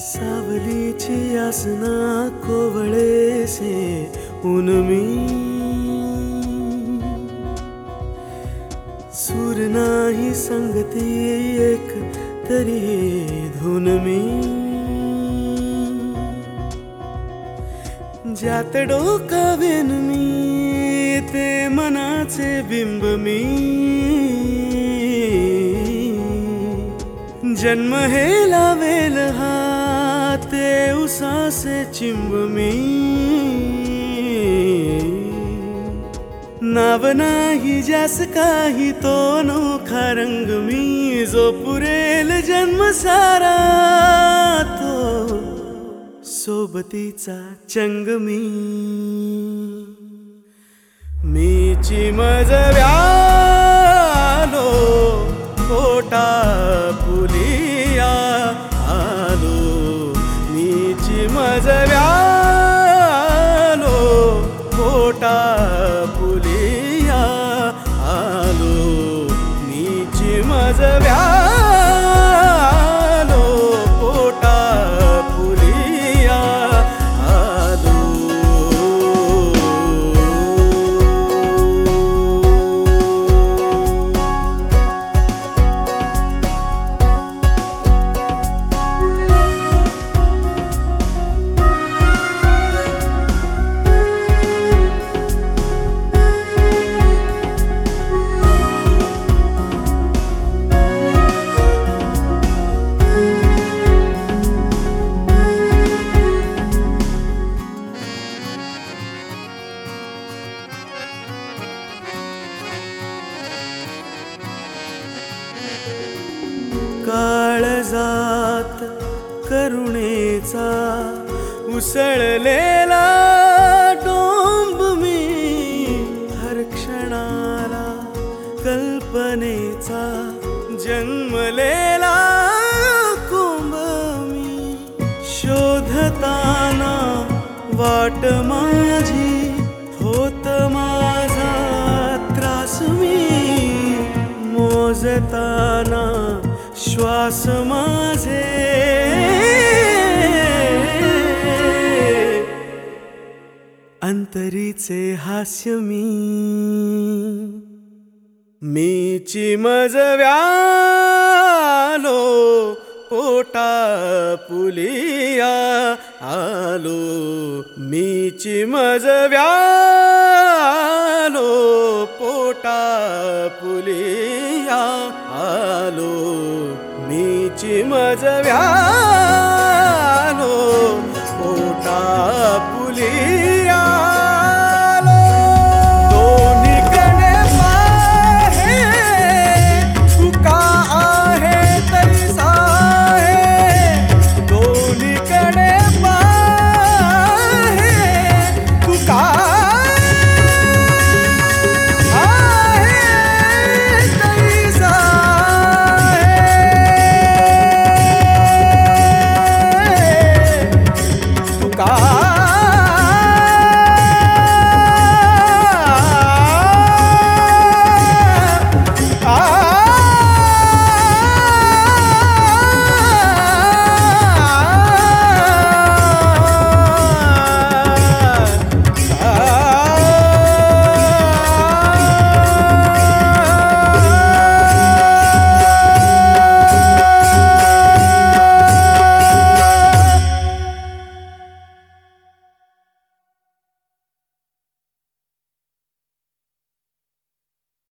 सावलीची आसना कोवळेसे ऊन मी सूर नाही संगती एक तरी धुन मी ज्यात डोकावेन मी ते मनाचे बिंब मी जन्म हे लावेल हा ते उसासे चिंब मी नाव नाही ज्यास काही तो नोखा रंग मी जो पुरेल जन्म सारा तो सोबतीचा चंग मी मीची मज व्यालो पोटा पुलिया आलो मीची मज व्यालो पोटा पुलिया आलो मीची मज व्यालो पोटा पुलिया आलो काळजात करुणेचा उसळलेला डोंब मी हर क्षणाला कल्पनेचा जन्मलेला कुंभ मी शोधताना वाट माझी होत माझा त्रास मी मोजताना श्वास माझे अंतरीचे हास्य मीची मज व्यालो पोटा पुलिया आलो मीची मज व्यालो पोटा पुलिया आलो मीची मज व्यालो पोटा पुलिया